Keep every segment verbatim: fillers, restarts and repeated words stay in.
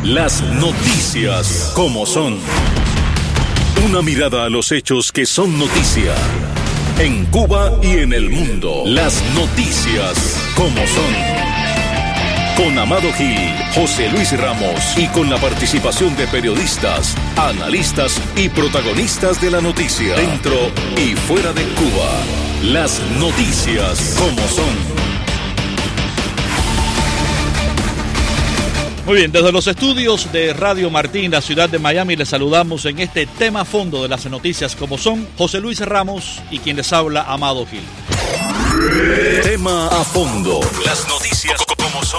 Las noticias como son. Una mirada a los hechos que son noticia. En Cuba y en el mundo. Las noticias como son. Con Amado Gil, José Luis Ramos y con la participación de periodistas, analistas y protagonistas de la noticia. Dentro y fuera de Cuba. Las noticias como son. Muy bien, desde los estudios de Radio Martín, la ciudad de Miami, les saludamos en este tema a fondo de las noticias como son José Luis Ramos y quien les habla, Amado Gil. Tema a fondo. Las noticias como son.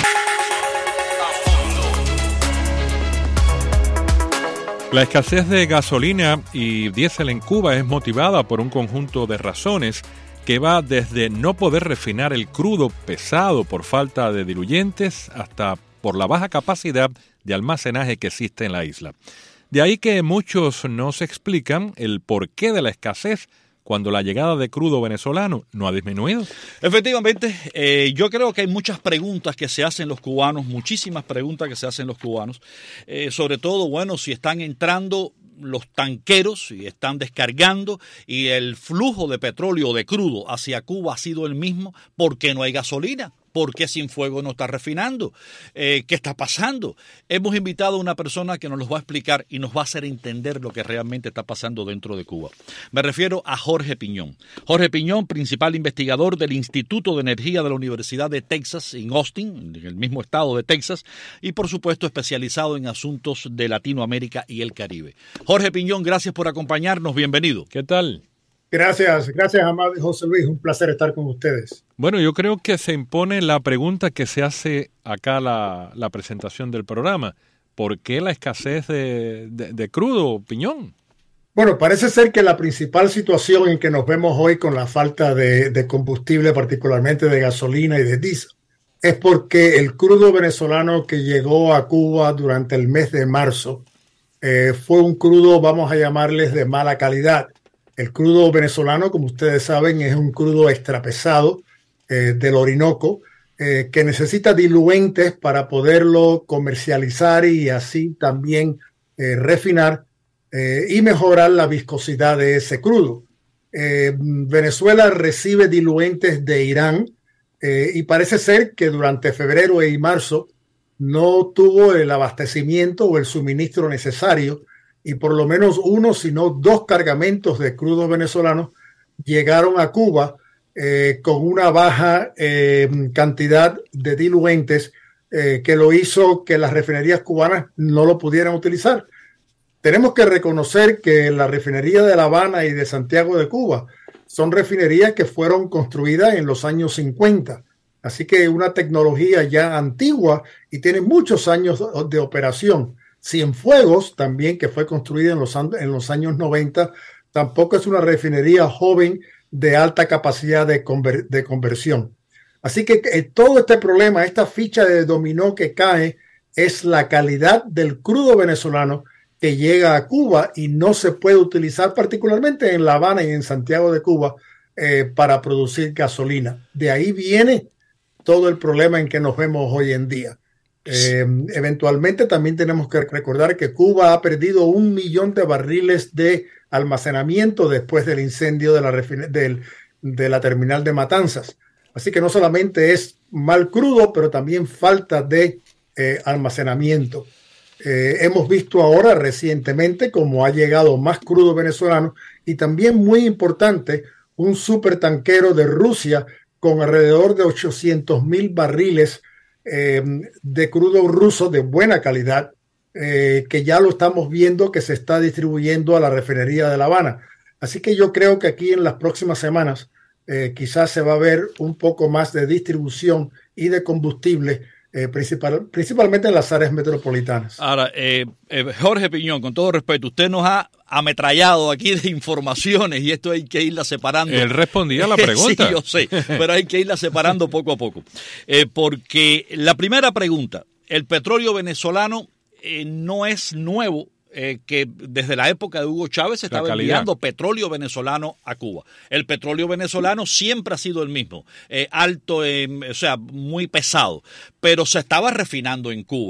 La escasez de gasolina y diésel en Cuba es motivada por un conjunto de razones que va desde no poder refinar el crudo pesado por falta de diluyentes hasta por la baja capacidad de almacenaje que existe en la isla. De ahí que muchos no se explican el porqué de la escasez cuando la llegada de crudo venezolano no ha disminuido. Efectivamente, eh, yo creo que hay muchas preguntas que se hacen los cubanos, muchísimas preguntas que se hacen los cubanos, eh, sobre todo, bueno, si están entrando los tanqueros y están descargando y el flujo de petróleo o de crudo hacia Cuba ha sido el mismo, ¿por qué no hay gasolina? ¿Por qué Cienfuegos no está refinando? Eh, ¿Qué está pasando? Hemos invitado a una persona que nos los va a explicar y nos va a hacer entender lo que realmente está pasando dentro de Cuba. Me refiero a Jorge Piñón. Jorge Piñón, principal investigador del Instituto de Energía de la Universidad de Texas en Austin, en el mismo estado de Texas, y por supuesto especializado en asuntos de Latinoamérica y el Caribe. Jorge Piñón, gracias por acompañarnos. Bienvenido. ¿Qué tal? Gracias, gracias Amado y José Luis, un placer estar con ustedes. Bueno, yo creo que se impone la pregunta que se hace acá la, la presentación del programa. ¿Por qué la escasez de, de, de crudo, Piñón? Bueno, parece ser que la principal situación en que nos vemos hoy con la falta de, de combustible, particularmente de gasolina y de diésel, es porque el crudo venezolano que llegó a Cuba durante el mes de marzo eh, fue un crudo, vamos a llamarles, de mala calidad. El crudo venezolano, como ustedes saben, es un crudo extrapesado eh, del Orinoco eh, que necesita diluentes para poderlo comercializar y así también eh, refinar eh, y mejorar la viscosidad de ese crudo. Eh, Venezuela recibe diluentes de Irán eh, y parece ser que durante febrero y marzo no tuvo el abastecimiento o el suministro necesario y por lo menos uno, si no dos cargamentos de crudo venezolano llegaron a Cuba eh, con una baja eh, cantidad de diluentes eh, que lo hizo que las refinerías cubanas no lo pudieran utilizar. Tenemos que reconocer que la refinería de La Habana y de Santiago de Cuba son refinerías que fueron construidas en los años cincuenta. Así que una tecnología ya antigua y tiene muchos años de operación. Cienfuegos, también, que fue construida en los, en los años noventa, tampoco es una refinería joven de alta capacidad de, conver, de conversión. Así que eh, todo este problema, esta ficha de dominó que cae, es la calidad del crudo venezolano que llega a Cuba y no se puede utilizar, particularmente en La Habana y en Santiago de Cuba, eh, para producir gasolina. De ahí viene todo el problema en que nos vemos hoy en día. Eh, eventualmente también tenemos que recordar que Cuba ha perdido un millón de barriles de almacenamiento después del incendio de la, de, de la terminal de Matanzas. Así que no solamente es mal crudo, pero también falta de eh, almacenamiento. Eh, hemos visto ahora recientemente cómo ha llegado más crudo venezolano y también, muy importante, un supertanquero de Rusia con alrededor de ochocientos mil barriles Eh, de crudo ruso de buena calidad, eh, que ya lo estamos viendo que se está distribuyendo a la refinería de La Habana. Así que yo creo que aquí en las próximas semanas eh, quizás se va a ver un poco más de distribución y de combustible, eh, principal, principalmente en las áreas metropolitanas. Ahora, eh, eh, Jorge Piñón, con todo respeto, usted nos ha ametrallado aquí de informaciones y esto hay que irla separando. Él respondía a la pregunta. Sí, yo sé, pero hay que irla separando poco a poco. Eh, porque la primera pregunta, el petróleo venezolano eh, no es nuevo, eh, que desde la época de Hugo Chávez se estaba enviando petróleo venezolano a Cuba. El petróleo venezolano siempre ha sido el mismo, eh, alto, eh, o sea, muy pesado, pero se estaba refinando en Cuba.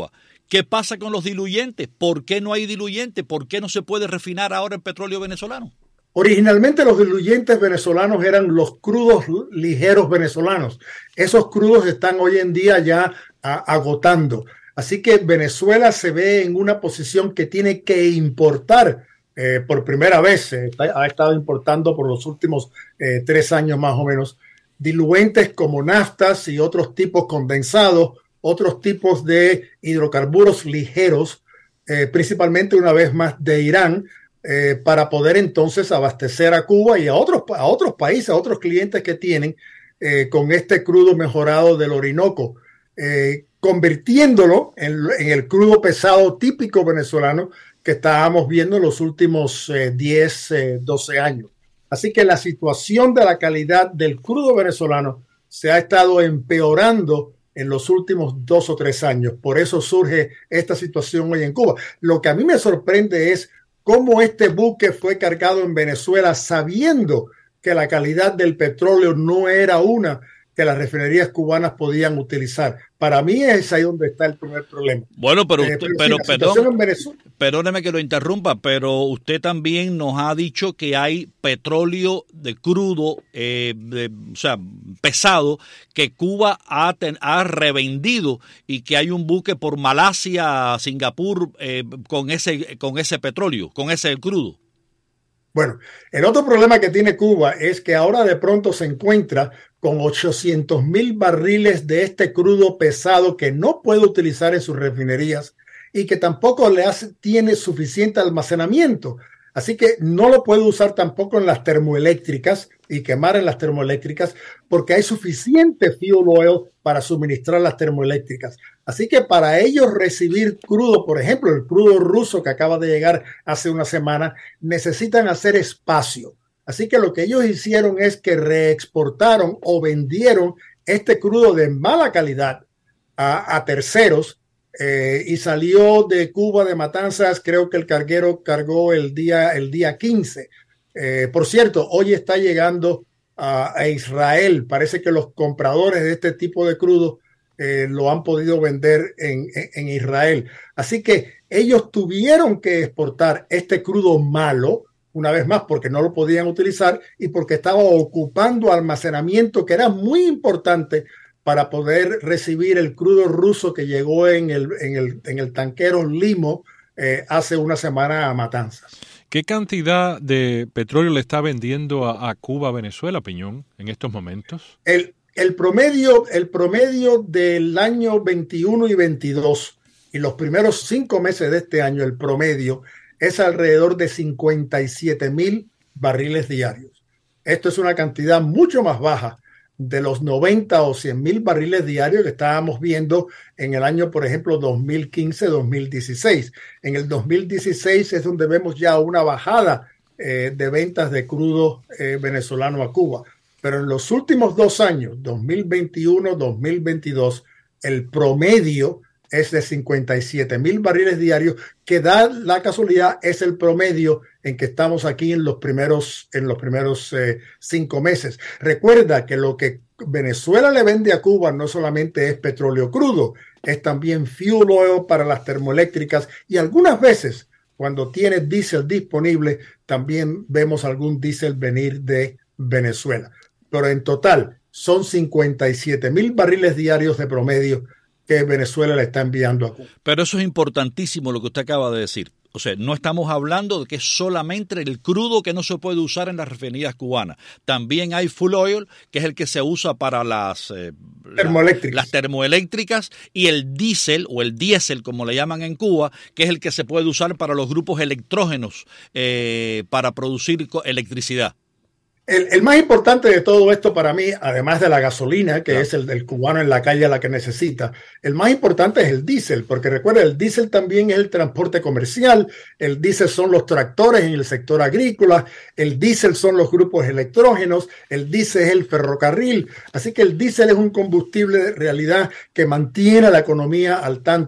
¿Qué pasa con los diluyentes? ¿Por qué no hay diluyentes? ¿Por qué no se puede refinar ahora el petróleo venezolano? Originalmente los diluyentes venezolanos eran los crudos ligeros venezolanos. Esos crudos están hoy en día ya a, agotando. Así que Venezuela se ve en una posición que tiene que importar eh, por primera vez. Eh, ha estado importando por los últimos eh, tres años más o menos diluentes como naftas y otros tipos condensados, otros tipos de hidrocarburos ligeros, eh, principalmente una vez más de Irán, eh, para poder entonces abastecer a Cuba y a otros, a otros países, a otros clientes que tienen eh, con este crudo mejorado del Orinoco, eh, convirtiéndolo en, en el crudo pesado típico venezolano que estábamos viendo en los últimos eh, diez, doce años. Así que la situación de la calidad del crudo venezolano se ha estado empeorando en los últimos dos o tres años. Por eso surge esta situación hoy en Cuba. Lo que a mí me sorprende es cómo este buque fue cargado en Venezuela sabiendo que la calidad del petróleo no era una que las refinerías cubanas podían utilizar. Para mí es ahí donde está el primer problema. Bueno, pero, usted, eh, pero, pero sí, perdón, perdóneme que lo interrumpa, pero usted también nos ha dicho que hay petróleo de crudo, eh, de, o sea, pesado, que Cuba ha, ten, ha revendido y que hay un buque por Malasia, Singapur, eh, con ese, con ese petróleo, con ese crudo. Bueno, el otro problema que tiene Cuba es que ahora de pronto se encuentra con ochocientos mil barriles de este crudo pesado que no puede utilizar en sus refinerías y que tampoco le hace, tiene suficiente almacenamiento. Así que no lo puede usar tampoco en las termoeléctricas y quemar en las termoeléctricas porque hay suficiente fuel oil para suministrar las termoeléctricas. Así que para ellos recibir crudo, por ejemplo, el crudo ruso que acaba de llegar hace una semana, necesitan hacer espacio. Así que lo que ellos hicieron es que reexportaron o vendieron este crudo de mala calidad a, a terceros eh, y salió de Cuba de Matanzas. Creo que el carguero cargó el día, el día quince. Eh, por cierto, hoy está llegando a, a Israel. Parece que los compradores de este tipo de crudo eh, lo han podido vender en, en, en Israel. Así que ellos tuvieron que exportar este crudo malo, una vez más, porque no lo podían utilizar y porque estaba ocupando almacenamiento que era muy importante para poder recibir el crudo ruso que llegó en el, en el, en el tanquero Limo eh, hace una semana a Matanzas. ¿Qué cantidad de petróleo le está vendiendo a, a Cuba, Venezuela, Piñón, en estos momentos? El, el, promedio, el promedio del año veintiuno y veintidós y los primeros cinco meses de este año, el promedio es alrededor de cincuenta y siete mil barriles diarios. Esto es una cantidad mucho más baja de los noventa o cien mil barriles diarios que estábamos viendo en el año, por ejemplo, dos mil quince dos mil dieciséis. En el dos mil dieciséis es donde vemos ya una bajada eh, de ventas de crudo eh, venezolano a Cuba. Pero en los últimos dos años, dos mil veintiuno dos mil veintidós, el promedio es de cincuenta y siete mil barriles diarios, que da la casualidad, es el promedio en que estamos aquí en los primeros, en los primeros eh, cinco meses. Recuerda que lo que Venezuela le vende a Cuba no solamente es petróleo crudo, es también fuel oil para las termoeléctricas y algunas veces, cuando tiene diésel disponible, también vemos algún diésel venir de Venezuela. Pero en total son cincuenta y siete mil barriles diarios de promedio que Venezuela le está enviando a Cuba. Pero eso es importantísimo lo que usted acaba de decir. O sea, no estamos hablando de que es solamente el crudo que no se puede usar en las refinerías cubanas. También hay fuel oil, que es el que se usa para las, eh, termoeléctricas. La, las termoeléctricas, y el diésel o el diésel, como le llaman en Cuba, que es el que se puede usar para los grupos electrógenos eh, para producir electricidad. El, el más importante de todo esto para mí, además de la gasolina, que claro, es el del cubano en la calle a la que necesita, el más importante es el diésel, porque recuerda, el diésel también es el transporte comercial, el diésel son los tractores en el sector agrícola, el diésel son los grupos electrógenos, el diésel es el ferrocarril, así que el diésel es un combustible de realidad que mantiene la economía al tanto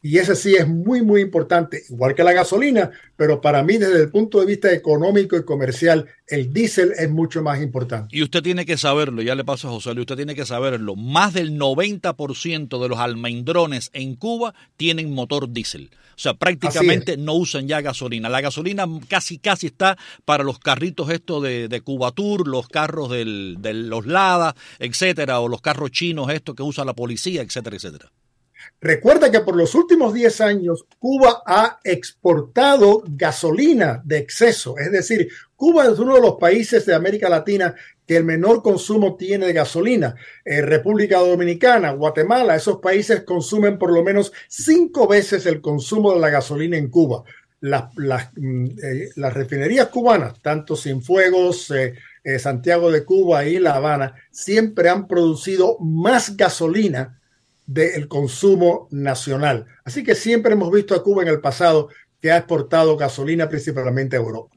Y ese sí es muy, muy importante, igual que la gasolina, pero para mí desde el punto de vista económico y comercial, el diésel es mucho más importante. Y usted tiene que saberlo, ya le paso a José Luis, usted tiene que saberlo, más del noventa por ciento de los almendrones en Cuba tienen motor diésel. O sea, prácticamente no usan ya gasolina. La gasolina casi casi está para los carritos estos de, de Cubatur, los carros del, de los Lada, etcétera, o los carros chinos estos que usa la policía, etcétera, etcétera. Recuerda que por los últimos diez años Cuba ha exportado gasolina de exceso. Es decir, Cuba es uno de los países de América Latina que el menor consumo tiene de gasolina. Eh, República Dominicana, Guatemala, esos países consumen por lo menos cinco veces el consumo de la gasolina en Cuba. Las, las, eh, las refinerías cubanas, tanto Cienfuegos, eh, eh, Santiago de Cuba y La Habana, siempre han producido más gasolina del consumo nacional. Así que siempre hemos visto a Cuba en el pasado que ha exportado gasolina principalmente a Europa.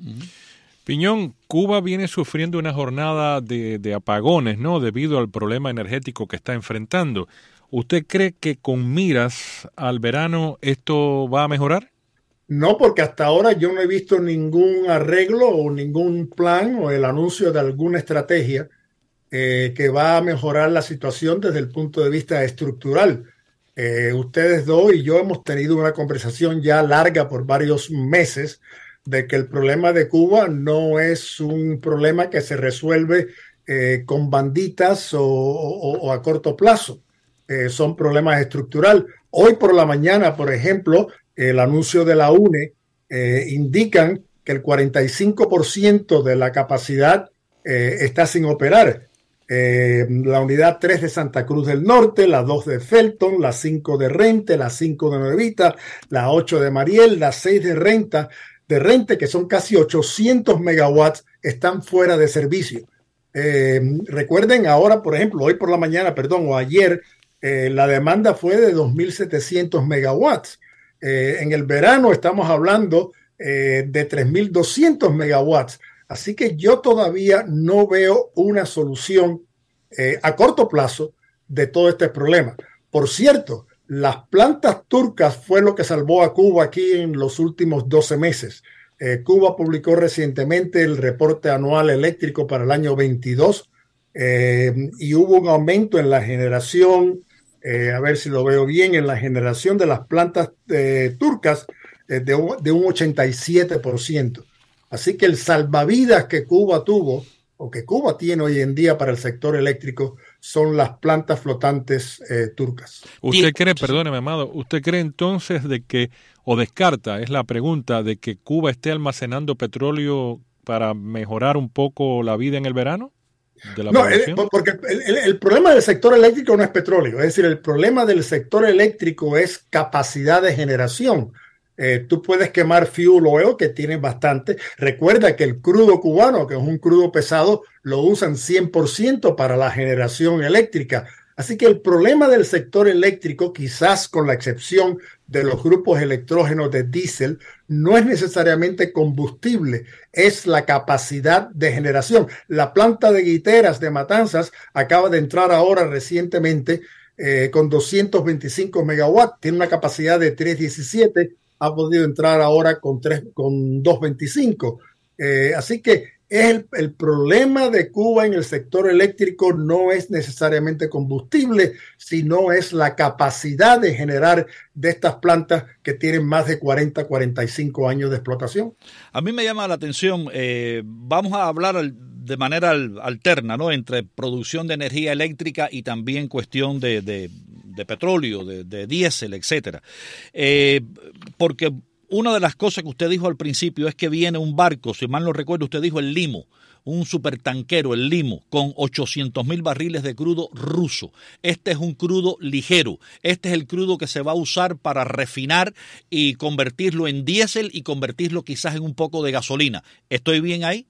Piñón, Cuba viene sufriendo una jornada de, de apagones, ¿no? Debido al problema energético que está enfrentando. ¿Usted cree que con miras al verano esto va a mejorar? No, porque hasta ahora yo no he visto ningún arreglo o ningún plan o el anuncio de alguna estrategia Eh, que va a mejorar la situación desde el punto de vista estructural. Eh, ustedes dos y yo hemos tenido una conversación ya larga por varios meses de que el problema de Cuba no es un problema que se resuelve eh, con banditas o, o, o a corto plazo. Eh, son problemas estructurales. Hoy por la mañana, por ejemplo, el anuncio de la U N E eh, indican que el cuarenta y cinco por ciento de la capacidad eh, está sin operar. Eh, la unidad tres de Santa Cruz del Norte, la dos de Felton, la cinco de Rente, la cinco de Nuevita, la ocho de Mariel, la seis de Renta, de Rente, que son casi ochocientos megawatts, están fuera de servicio. Eh, recuerden ahora, por ejemplo, hoy por la mañana, perdón, o ayer, eh, la demanda fue de dos mil setecientos megawatts. Eh, en el verano estamos hablando eh, de tres mil doscientos megawatts. Así que yo todavía no veo una solución eh, a corto plazo de todo este problema. Por cierto, las plantas turcas fue lo que salvó a Cuba aquí en los últimos doce meses. Eh, Cuba publicó recientemente el reporte anual eléctrico para el año veintidós eh, y hubo un aumento en la generación, eh, a ver si lo veo bien, en la generación de las plantas eh, turcas eh, de, de un ochenta y siete por ciento. Así que el salvavidas que Cuba tuvo o que Cuba tiene hoy en día para el sector eléctrico son las plantas flotantes eh, turcas. ¿Usted cree, perdóneme, Amado, usted cree entonces de que, o descarta, es la pregunta, de que Cuba esté almacenando petróleo para mejorar un poco la vida en el verano? ¿De la no, el, porque el, el, el problema del sector eléctrico no es petróleo, es decir, el problema del sector eléctrico es capacidad de generación. Eh, tú puedes quemar fuel oil, que tiene bastante. Recuerda que el crudo cubano, que es un crudo pesado, lo usan cien por ciento para la generación eléctrica. Así que el problema del sector eléctrico, quizás con la excepción de los grupos electrógenos de diésel, no es necesariamente combustible, es la capacidad de generación. La planta de Guiteras de Matanzas acaba de entrar ahora recientemente eh, con doscientos veinticinco megawatts, tiene una capacidad de trescientos diecisiete, ha podido entrar ahora con, tres, con doscientos veinticinco. Eh, así que es el, el problema de Cuba en el sector eléctrico no es necesariamente combustible, sino es la capacidad de generar de estas plantas que tienen más de cuarenta, cuarenta y cinco años de explotación. A mí me llama la atención, eh, vamos a hablar al, de manera al, alterna, ¿no? Entre producción de energía eléctrica y también cuestión de, de, de petróleo, de, de diésel, etcétera. Eh, porque una de las cosas que usted dijo al principio es que viene un barco, si mal no recuerdo, usted dijo el Limo, un supertanquero, el Limo, con ochocientos mil barriles de crudo ruso. Este es un crudo ligero. Este es el crudo que se va a usar para refinar y convertirlo en diésel y convertirlo quizás en un poco de gasolina. ¿Estoy bien ahí?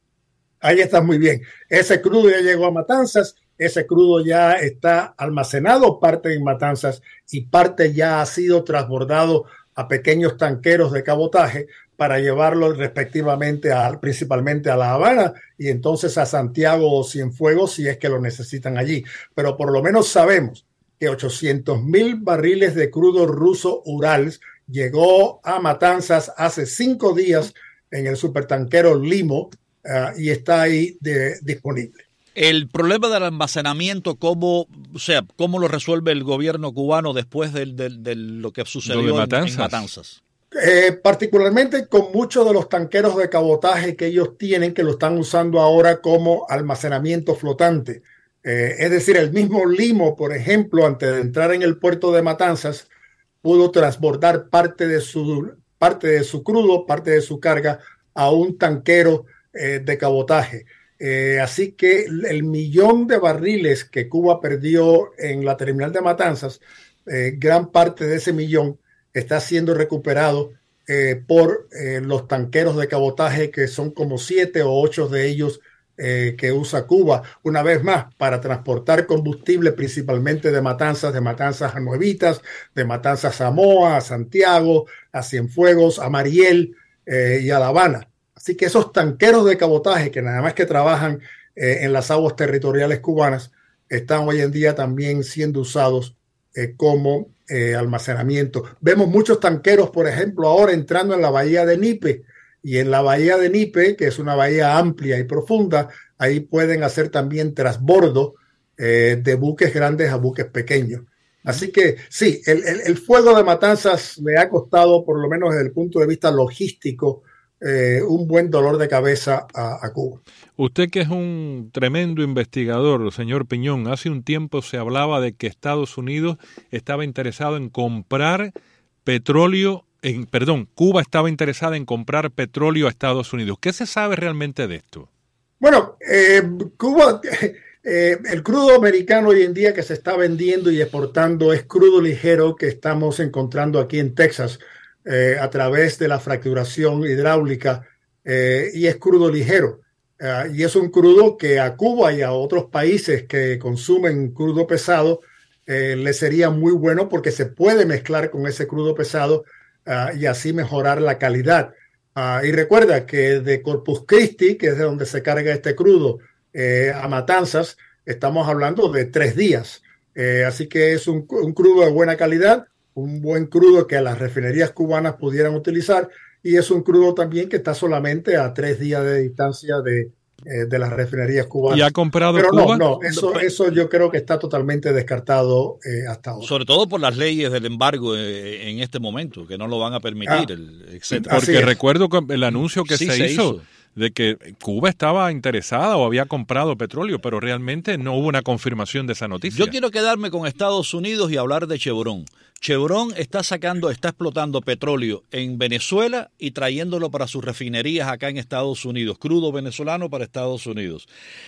Ahí estás muy bien. Ese crudo ya llegó a Matanzas. Ese crudo ya está almacenado, parte en Matanzas, y parte ya ha sido transbordado a pequeños tanqueros de cabotaje para llevarlo respectivamente a, principalmente a La Habana y entonces a Santiago o Cienfuegos si es que lo necesitan allí. Pero por lo menos sabemos que ochocientos mil barriles de crudo ruso Urals llegó a Matanzas hace cinco días en el supertanquero Limo uh, y está ahí de, disponible. El problema del almacenamiento, ¿cómo, o sea, ¿cómo lo resuelve el gobierno cubano después de, de, de lo que sucedió de Matanzas? en, en Matanzas? Eh, particularmente con muchos de los tanqueros de cabotaje que ellos tienen, que lo están usando ahora como almacenamiento flotante. Eh, es decir, el mismo Limo, por ejemplo, antes de entrar en el puerto de Matanzas, pudo transbordar parte de su, parte de su crudo, parte de su carga a un tanquero eh, de cabotaje. Eh, así que el millón de barriles que Cuba perdió en la terminal de Matanzas, eh, gran parte de ese millón está siendo recuperado eh, por eh, los tanqueros de cabotaje, que son como siete o ocho de ellos eh, que usa Cuba, una vez más, para transportar combustible principalmente de Matanzas, de Matanzas a Nuevitas, de Matanzas a Moa, a Santiago, a Cienfuegos, a Mariel eh, y a La Habana. Así que esos tanqueros de cabotaje, que nada más que trabajan eh, en las aguas territoriales cubanas, están hoy en día también siendo usados eh, como eh, almacenamiento. Vemos muchos tanqueros, por ejemplo, ahora entrando en la bahía de Nipe, y en la bahía de Nipe, que es una bahía amplia y profunda, ahí pueden hacer también transbordo eh, de buques grandes a buques pequeños. Así que sí, el, el, el fuego de Matanzas le ha costado, por lo menos desde el punto de vista logístico, Eh, un buen dolor de cabeza a, a Cuba. Usted, que es un tremendo investigador, señor Piñón, hace un tiempo se hablaba de que Estados Unidos estaba interesado en comprar petróleo, en, perdón, Cuba estaba interesada en comprar petróleo a Estados Unidos. ¿Qué se sabe realmente de esto? Bueno, eh, Cuba, eh, el crudo americano hoy en día que se está vendiendo y exportando es crudo ligero que estamos encontrando aquí en Texas, Eh, a través de la fracturación hidráulica eh, y es crudo ligero uh, y es un crudo que a Cuba y a otros países que consumen crudo pesado eh, le sería muy bueno porque se puede mezclar con ese crudo pesado uh, y así mejorar la calidad. Uh, y recuerda que de Corpus Christi, que es de donde se carga este crudo, eh, a Matanzas, estamos hablando de tres días. Eh, así que es un, un crudo de buena calidad, un buen crudo que las refinerías cubanas pudieran utilizar, y es un crudo también que está solamente a tres días de distancia de, eh, de las refinerías cubanas. ¿Y ha comprado Pero Cuba? no, no, eso, eso yo creo que está totalmente descartado eh, hasta ahora. Sobre todo por las leyes del embargo eh, en este momento, que no lo van a permitir, Ah, el, etcétera. Porque recuerdo el anuncio que Sí, se, se hizo, hizo de que Cuba estaba interesada o había comprado petróleo, pero realmente no hubo una confirmación de esa noticia. Yo quiero quedarme con Estados Unidos y hablar de Chevron. Chevron está sacando, está explotando petróleo en Venezuela y trayéndolo para sus refinerías acá en Estados Unidos, crudo venezolano para Estados Unidos.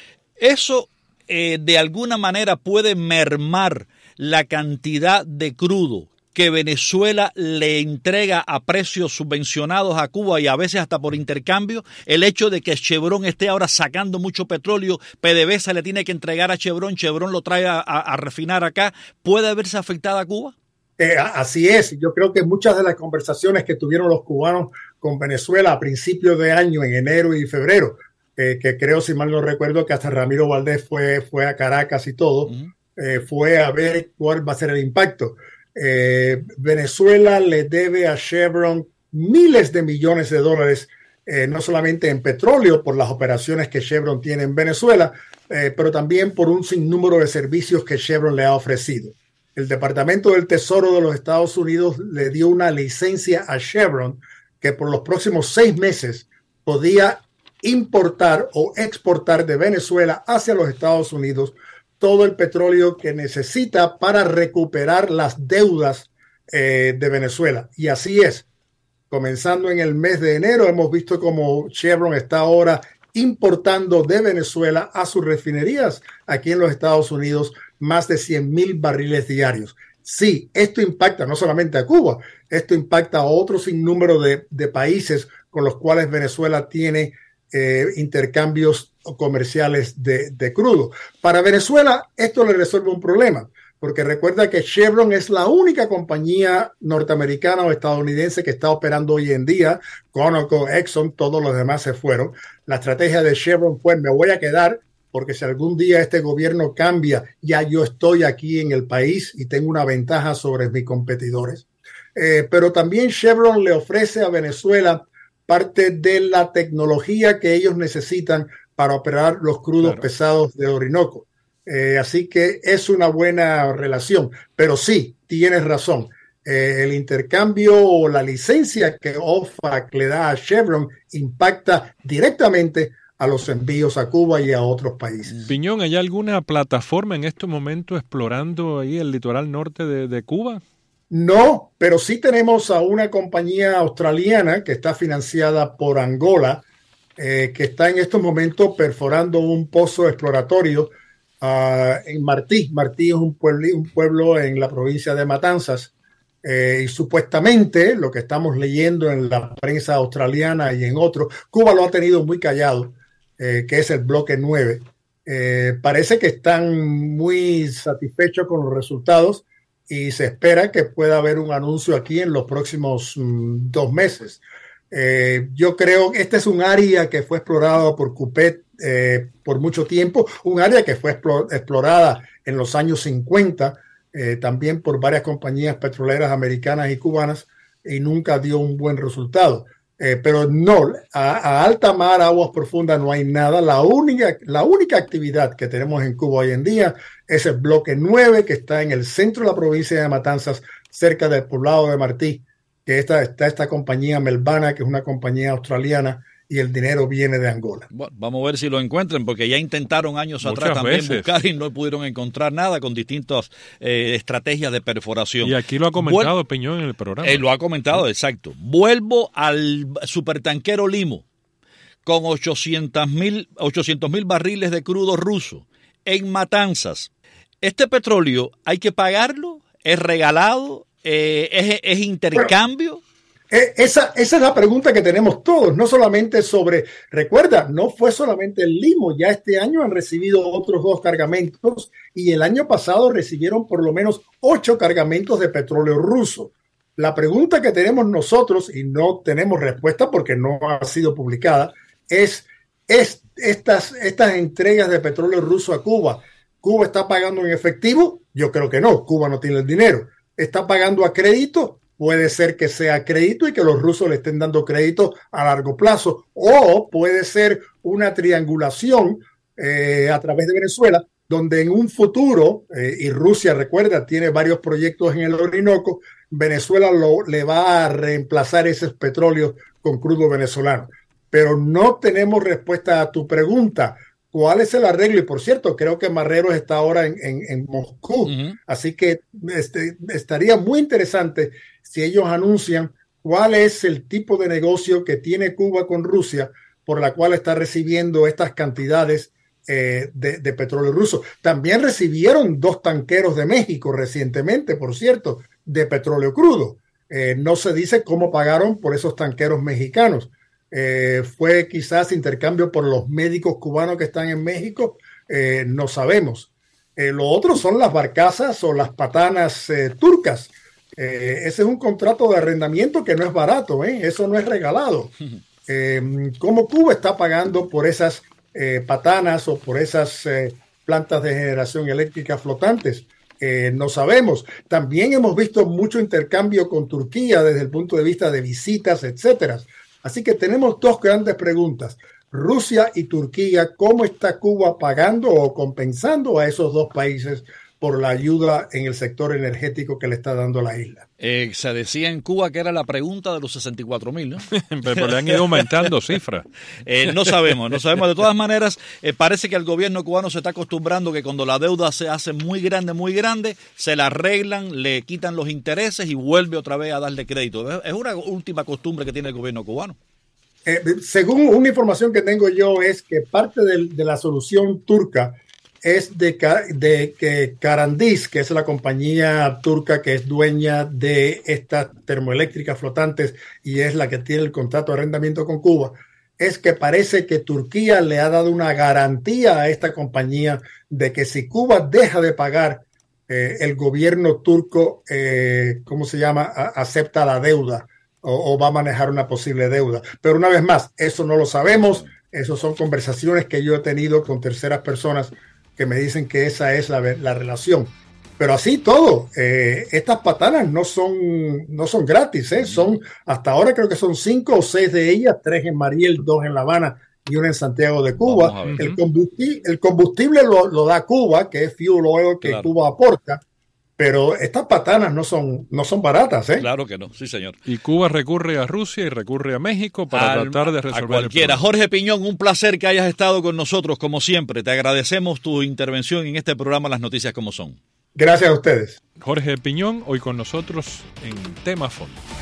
Eso eh, de alguna manera puede mermar la cantidad de crudo que Venezuela le entrega a precios subvencionados a Cuba y a veces hasta por intercambio. El hecho de que Chevron esté ahora sacando mucho petróleo, PDVSA le tiene que entregar a Chevron, Chevron lo trae a, a, a refinar acá, ¿puede verse afectada a Cuba? Eh, así es, yo creo que muchas de las conversaciones que tuvieron los cubanos con Venezuela a principios de año, en enero y febrero, eh, que creo, si mal no recuerdo, que hasta Ramiro Valdés fue, fue a Caracas y todo, uh-huh. eh, fue a ver cuál va a ser el impacto. Eh, Venezuela le debe a Chevron miles de millones de dólares, eh, no solamente en petróleo por las operaciones que Chevron tiene en Venezuela, eh, pero también por un sinnúmero de servicios que Chevron le ha ofrecido. El Departamento del Tesoro de los Estados Unidos le dio una licencia a Chevron que por los próximos seis meses podía importar o exportar de Venezuela hacia los Estados Unidos todo el petróleo que necesita para recuperar las deudas eh, de Venezuela. Y así es. Comenzando en el mes de enero, hemos visto cómo Chevron está ahora importando de Venezuela a sus refinerías aquí en los Estados Unidos más de cien mil barriles diarios. Sí, esto impacta no solamente a Cuba, esto impacta a otro sinnúmero de, de países con los cuales Venezuela tiene eh, intercambios comerciales de, de crudo. Para Venezuela esto le resuelve un problema, porque recuerda que Chevron es la única compañía norteamericana o estadounidense que está operando hoy en día. Conoco, Exxon, todos los demás se fueron. La estrategia de Chevron fue: me voy a quedar porque si algún día este gobierno cambia, ya yo estoy aquí en el país y tengo una ventaja sobre mis competidores. Eh, pero también Chevron le ofrece a Venezuela parte de la tecnología que ellos necesitan para operar los crudos claro. pesados de Orinoco. Eh, así que es una buena relación. Pero sí, tienes razón. Eh, el intercambio o la licencia que O F A C le da a Chevron impacta directamente a los envíos a Cuba y a otros países. Piñón, ¿hay alguna plataforma en este momento explorando ahí el litoral norte de, de Cuba? No, pero sí tenemos a una compañía australiana que está financiada por Angola, eh, que está en estos momentos perforando un pozo exploratorio uh, en Martí. Martí es un pueblo, un pueblo en la provincia de Matanzas. Eh, y supuestamente, lo que estamos leyendo en la prensa australiana y en otros, Cuba lo ha tenido muy callado, eh, que es el bloque nueve. Eh, parece que están muy satisfechos con los resultados y se espera que pueda haber un anuncio aquí en los próximos mm, dos meses. Eh, yo creo que este es un área que fue explorado por CUPET eh, por mucho tiempo, un área que fue explorada en los años cincuenta, Eh, también por varias compañías petroleras americanas y cubanas, y nunca dio un buen resultado. Eh, pero no, a, a alta mar, aguas profundas, no hay nada. La única, la única actividad que tenemos en Cuba hoy en día es el bloque nueve, que está en el centro de la provincia de Matanzas, cerca del poblado de Martí, que esta, está esta compañía Melbana, que es una compañía australiana, y el dinero viene de Angola. Bueno, vamos a ver si lo encuentran, porque ya intentaron años Muchas atrás también veces. buscar y no pudieron encontrar nada con distintas eh, estrategias de perforación. Y aquí lo ha comentado Vuel Peñón en el programa. Eh, lo ha comentado, sí. Exacto. Vuelvo al supertanquero Limo con ochocientos mil barriles de crudo ruso en Matanzas. ¿Este petróleo hay que pagarlo? ¿Es regalado? Eh, ¿es, ¿Es intercambio? Bueno. Esa, esa es la pregunta que tenemos todos, no solamente sobre, recuerda, no fue solamente el Limo, ya este año han recibido otros dos cargamentos y el año pasado recibieron por lo menos ocho cargamentos de petróleo ruso. La pregunta que tenemos nosotros, y no tenemos respuesta porque no ha sido publicada, es, es estas, estas entregas de petróleo ruso a Cuba. ¿Cuba está pagando en efectivo? Yo creo que no, Cuba no tiene el dinero. ¿Está pagando a crédito? Puede ser que sea crédito y que los rusos le estén dando crédito a largo plazo, o puede ser una triangulación eh, a través de Venezuela, donde en un futuro, eh, y Rusia, recuerda, tiene varios proyectos en el Orinoco, Venezuela lo, le va a reemplazar esos petróleos con crudo venezolano. Pero no tenemos respuesta a tu pregunta. ¿Cuál es el arreglo? Y por cierto, creo que Marreros está ahora en, en, en Moscú. Uh-huh. Así que este, estaría muy interesante si ellos anuncian cuál es el tipo de negocio que tiene Cuba con Rusia, por la cual está recibiendo estas cantidades eh, de, de petróleo ruso. También recibieron dos tanqueros de México recientemente, por cierto, de petróleo crudo. Eh, no se dice cómo pagaron por esos tanqueros mexicanos. Eh, fue quizás intercambio por los médicos cubanos que están en México, eh, no sabemos. Eh, lo otro son las barcazas o las patanas eh, turcas. Eh, ese es un contrato de arrendamiento que no es barato, ¿eh? Eso no es regalado. Eh, ¿Cómo Cuba está pagando por esas eh, patanas o por esas eh, plantas de generación eléctrica flotantes? Eh, no sabemos. También hemos visto mucho intercambio con Turquía desde el punto de vista de visitas, etcétera. Así que tenemos dos grandes preguntas. Rusia y Turquía, ¿cómo está Cuba pagando o compensando a esos dos países por la ayuda en el sector energético que le está dando la isla? Eh, se decía en Cuba que era la pregunta de los sesenta y cuatro mil, ¿no? Pero le han ido aumentando cifras. Eh, no sabemos, no sabemos. De todas maneras, eh, parece que el gobierno cubano se está acostumbrando que cuando la deuda se hace muy grande, muy grande, se la arreglan, le quitan los intereses y vuelve otra vez a darle crédito. Es una última costumbre que tiene el gobierno cubano. Eh, según una información que tengo yo, es que parte de, de la solución turca es de, de que Carandiz, que es la compañía turca que es dueña de estas termoeléctricas flotantes y es la que tiene el contrato de arrendamiento con Cuba, es que parece que Turquía le ha dado una garantía a esta compañía de que si Cuba deja de pagar, eh, el gobierno turco, eh, ¿cómo se llama?, a, acepta la deuda o, o va a manejar una posible deuda. Pero una vez más, eso no lo sabemos. Esas son conversaciones que yo he tenido con terceras personas que me dicen que esa es la, la relación. Pero así todo, eh, estas patanas no son, no son gratis, ¿eh? Son, hasta ahora creo que son cinco o seis de ellas, tres en Mariel, dos en La Habana y una en Santiago de Cuba. El combustible, el combustible lo, lo da Cuba, que es fuel oil que claro. Cuba aporta. Pero estas patanas no son, no son baratas, ¿eh? Claro que no, sí señor. Y Cuba recurre a Rusia y recurre a México para Al, tratar de resolver a cualquiera. el Jorge Piñón, un placer que hayas estado con nosotros, como siempre. Te agradecemos tu intervención en este programa Las Noticias Como Son. Gracias a ustedes. Jorge Piñón, hoy con nosotros en Tema Fondo.